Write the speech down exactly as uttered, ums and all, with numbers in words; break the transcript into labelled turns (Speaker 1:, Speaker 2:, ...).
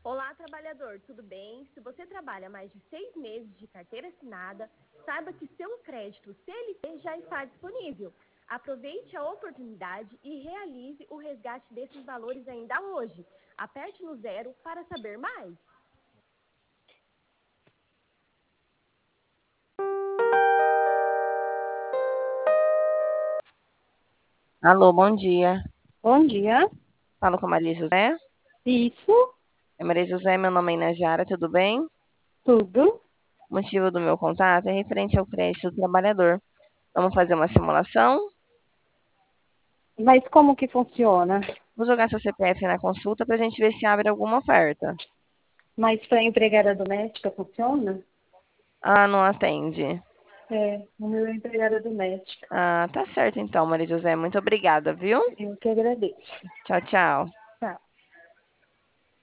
Speaker 1: Olá, trabalhador, tudo bem? Se você trabalha mais de seis meses de carteira assinada, saiba que seu crédito C L T já está disponível. Aproveite a oportunidade e realize o resgate desses valores ainda hoje. Aperte no zero para saber mais.
Speaker 2: Alô, bom dia.
Speaker 3: Bom dia.
Speaker 2: Falo com a Maria José.
Speaker 3: Isso,
Speaker 2: É Maria José, meu nome é Inajara, tudo bem?
Speaker 3: tudo.
Speaker 2: O motivo do meu contato é referente ao crédito do trabalhador. Vamos fazer uma simulação?
Speaker 3: Mas como que funciona?
Speaker 2: Vou jogar seu C P F na consulta para a gente ver se abre alguma oferta.
Speaker 3: Mas para empregada doméstica funciona?
Speaker 2: Ah, não atende.
Speaker 3: É, o meu é empregada doméstica.
Speaker 2: Ah, tá certo então, Maria José. Muito obrigada, viu?
Speaker 3: Eu que agradeço.
Speaker 2: Tchau, tchau.